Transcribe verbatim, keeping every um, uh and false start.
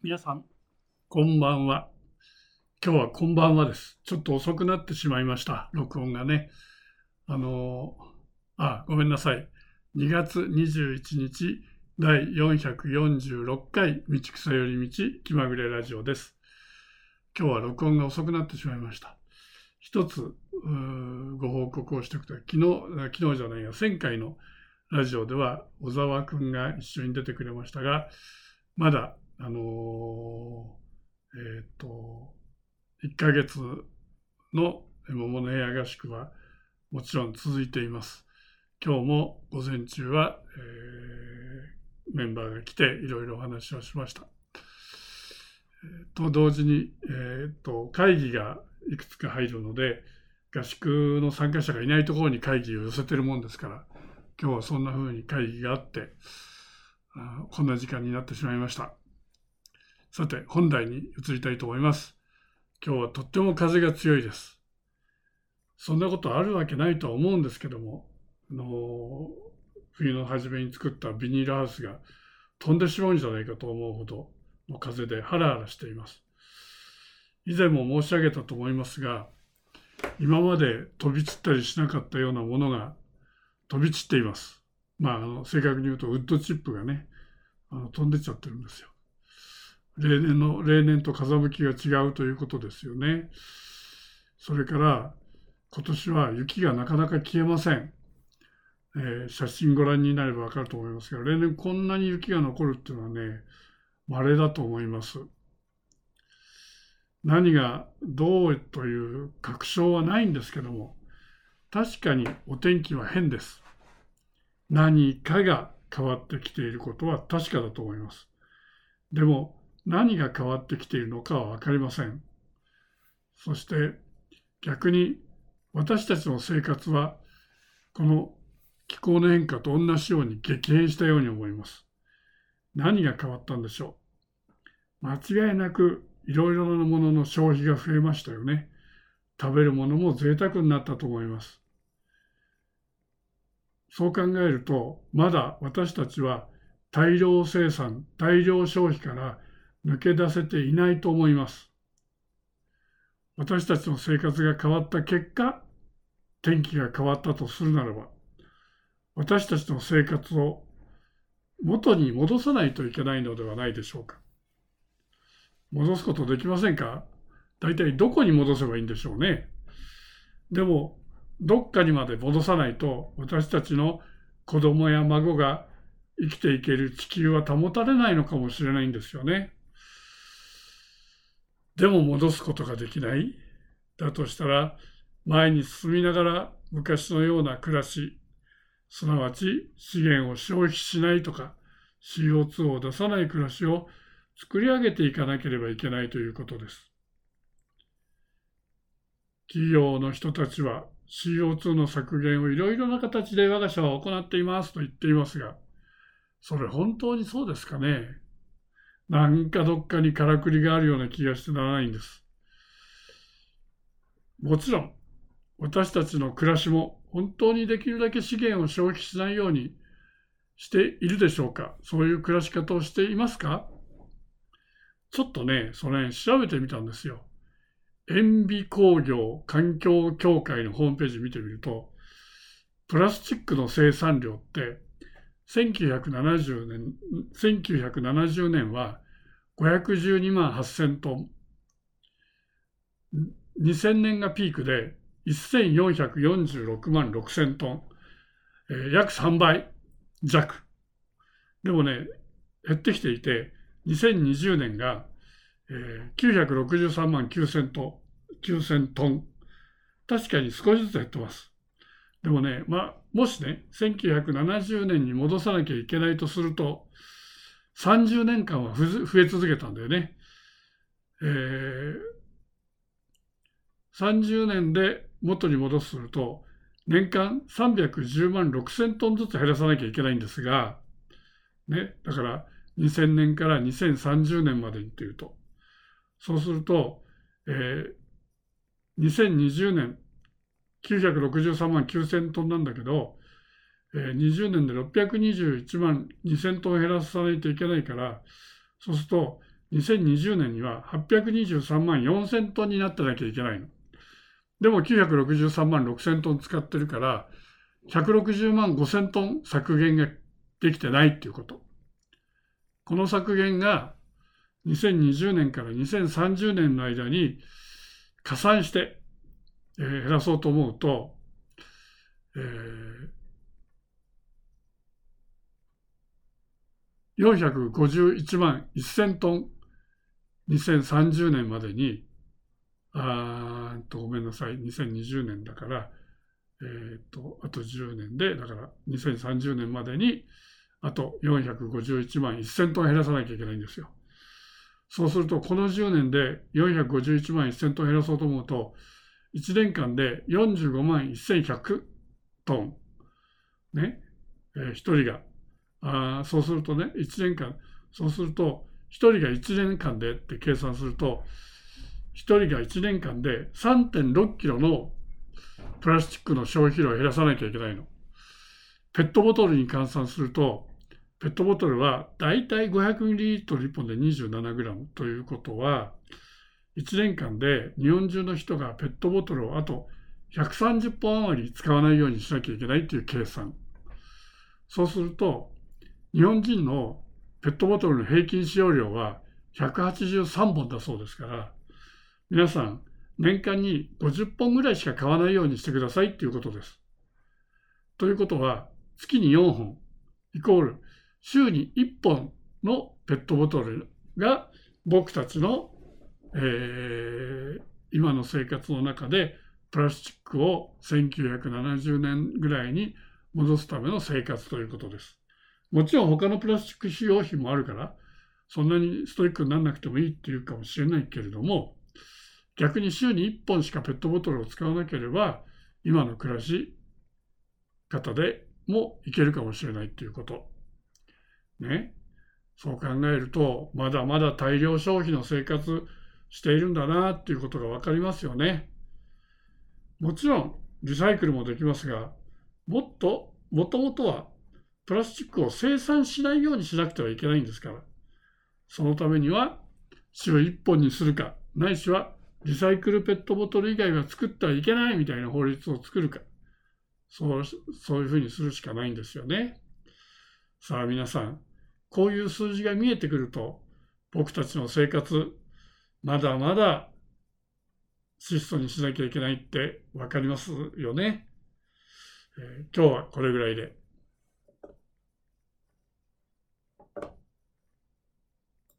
皆さん、こんばんは。今日はこんばんはです。ちょっと遅くなってしまいました。録音がね。あのー、あ、ごめんなさい。にがつにじゅういちにち、だいよんひゃくよんじゅうろっかい、道草より道、気まぐれラジオです。今日は録音が遅くなってしまいました。一つ、ご報告をしておくと、昨日、昨日じゃないや、前回のラジオでは、小沢くんが一緒に出てくれましたが、まだ、あのー、えっと、いっかげつの桃の部屋合宿はもちろん続いています。今日も午前中は、えー、メンバーが来ていろいろお話をしました。えー、と同時に、えー、と会議がいくつか入るので、合宿の参加者がいないところに会議を寄せてるもんですから、今日はそんな風に会議があって、あこんな時間になってしまいました。さて、本題に移りたいと思います。今日はとっても風が強いです。そんなことあるわけないとは思うんですけども、あの冬の初めに作ったビニールハウスが飛んでしまうんじゃないかと思うほどの風でハラハラしています。以前も申し上げたと思いますが、今まで飛び散ったりしなかったようなものが飛び散っています。まあ、あの正確に言うとウッドチップがね、あの飛んでっちゃってるんですよ。例年の、例年と風向きが違うということですよね。それから今年は雪がなかなか消えません。えー、写真ご覧になればわかると思いますが、例年こんなに雪が残るっていうのはね、稀だと思います。何がどうという確証はないんですけども、確かにお天気は変です。何かが変わってきていることは確かだと思います。でも何が変わってきているのかは分かりません。そして逆に私たちの生活はこの気候の変化と同じように激変したように思います。何が変わったんでしょう。間違いなくいろいろなものの消費が増えましたよね。食べるものも贅沢になったと思います。そう考えると、まだ私たちは大量生産、大量消費から抜け出せていないと思います。私たちの生活が変わった結果、天気が変わったとするならば、私たちの生活を元に戻さないといけないのではないでしょうか。戻すことできませんか？大体どこに戻せばいいんでしょうね。でも、どっかにまで戻さないと、私たちの子供や孫が生きていける地球は保たれないのかもしれないんですよね。でも戻すことができない。だとしたら、前に進みながら昔のような暮らし、すなわち資源を消費しないとか シーオーツー を出さない暮らしを作り上げていかなければいけないということです。企業の人たちは シーオーツー の削減をいろいろな形で我が社は行っていますと言っていますが、それ本当にそうですかね。なんかどっかにからくりがあるような気がしてならないんです。もちろん私たちの暮らしも本当にできるだけ資源を消費しないようにしているでしょうか。そういう暮らし方をしていますか？ちょっとね、それ調べてみたんですよ。塩ビ工業環境協会のホームページ見てみると、プラスチックの生産量ってせんきゅうひゃくななじゅうねん、せんきゅうひゃくななじゅうねんはごひゃくじゅうにまんはっせんトン、にせんねんがピークでせんよんひゃくよんじゅうろくまんろくせんトン、えー、約さんばい弱。でもね、減ってきていて、にせんにじゅうねんが、えー、きゅうひゃくろくじゅうさんまんきゅうせんトン。確かに少しずつ減ってます。でもね、まあ、もしね、せんきゅうひゃくななじゅうねんに戻さなきゃいけないとすると、さんじゅうねんかんは増え続けたんだよね。えー、さんじゅうねんで元に戻すとすると、年間さんびゃくじゅうまんろくせんトンずつ減らさなきゃいけないんですが、ね、だからにせんねんからにせんさんじゅうねんまでにというと、そうすると、えー、にせんにじゅうねんきゅうひゃくろくじゅうさんまんきゅうせんトンなんだけど、えー、にじゅうねんでろっぴゃくにじゅういちまんにせんトン減らさないといけないから、そうするとにせんにじゅうねんにははっぴゃくにじゅうさんまんよんせんトンになってなきゃいけないの。でもきゅうひゃくろくじゅうさんまんろくせんトン使ってるから、ひゃくろくじゅうまんごせんトン削減ができてないっていうこと。この削減がにせんにじゅうねんからにせんさんじゅうねんの間に加算して、えー、減らそうと思うと、えー、よんひゃくごじゅういちまんせんトンにせんさんじゅうねんまでに、あーとごめんなさい、にせんにじゅうねんだから、えー、とあとじゅうねんで、だからにせんさんじゅうねんまでにあとよんひゃくごじゅういちまんせんトン減らさなきゃいけないんですよ。そうすると、このじゅうねんでよんひゃくごじゅういちまんせんトン減らそうと思うと、いちねんかんでよんじゅうごまんせんひゃくトン、ね、えー、ひとりが、あそうするとね、いちねんかん、そうすると、ひとりがいちねんかんでって計算すると、ひとりがいちねんかんで さんてんろっキロのプラスチックの消費量を減らさなきゃいけないの。ペットボトルに換算すると、ペットボトルはだいたい ごひゃくミリリットルいっぽんで にじゅうななグラム ということは、いちねんかんで日本中の人がペットボトルをあとひゃくさんじゅっぽん余り使わないようにしなきゃいけないという計算。そうすると、日本人のペットボトルの平均使用量はひゃくはちじゅうさんぼんだそうですから、皆さん年間にごじゅっぽんぐらいしか買わないようにしてくださいということです。ということは、月によんほんイコール週にいっぽんのペットボトルが僕たちの、えー、今の生活の中でプラスチックをせんきゅうひゃくななじゅうねんぐらいに戻すための生活ということです。もちろん他のプラスチック使用費もあるから、そんなにストイックにならなくてもいいっていうかもしれないけれども、逆に週にいっぽんしかペットボトルを使わなければ、今の暮らし方でもいけるかもしれないっていうこと。ね。そう考えると、まだまだ大量消費の生活しているんだなっていうことがわかりますよね。もちろん、リサイクルもできますが、もっと、もともとはプラスチックを生産しないようにしなくてはいけないんですから。そのためには、週いっぽんにするか、ないしはリサイクルペットボトル以外は作ってはいけないみたいな法律を作るか。そう、そういうふうにするしかないんですよね。さあ皆さん、こういう数字が見えてくると、僕たちの生活、まだまだ質素にしなきゃいけないって分かりますよね。えー、今日はこれぐらいで。